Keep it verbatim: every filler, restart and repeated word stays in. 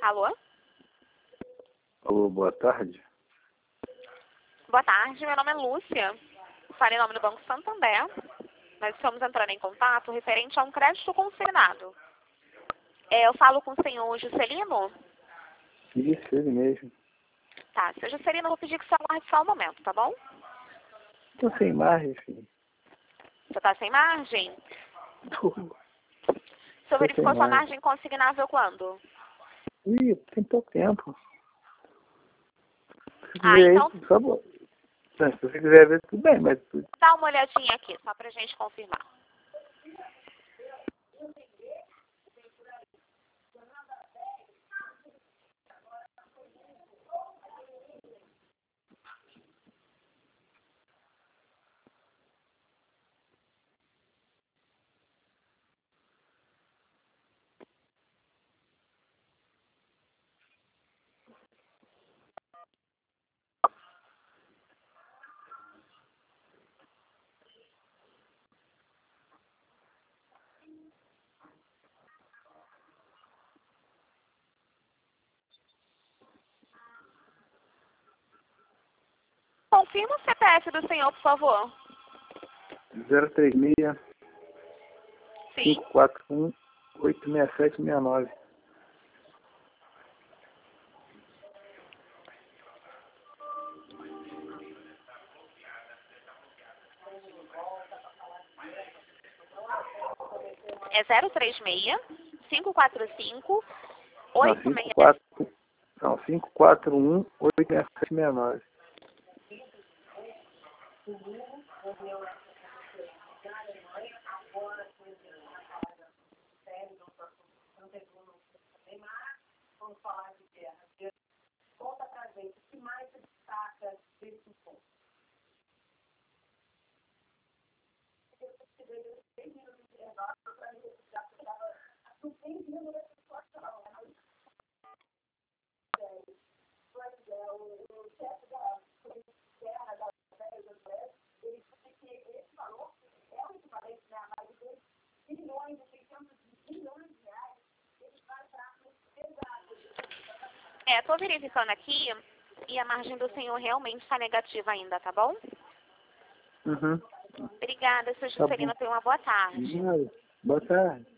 Alô? Alô, boa tarde. Boa tarde, meu nome é Lúcia. Falei em nome do Banco Santander. Nós estamos entrando em contato referente a um crédito consignado. É, eu falo com o senhor Juscelino? Isso, ele mesmo. Tá, senhor Juscelino, eu vou pedir que você aguarde só um momento, tá bom? Tô sem margem, filho. Você tá sem margem? Tô, O senhor tô verificou sem sua margem. margem consignável quando? Ih, tem pouco tempo. Se Ah, quiser então aí, só bo- Não, se você quiser ver, tudo bem, mas tu- dá uma olhadinha aqui, só pra gente confirmar. Confirma o C P F do senhor, por favor. zero três seis, Sim. cinco quatro um, oito seis sete seis nove. É zero três seis, cinco quatro cinco, Não, oito cinco seis... quatro Não, cinco quatro um, oito seis sete seis nove. É, tô verificando aqui e a margem do senhor realmente está negativa ainda, tá bom? Uhum. Obrigada, senhor Tá bom. Juscelino, tenha uma boa tarde. Boa tarde.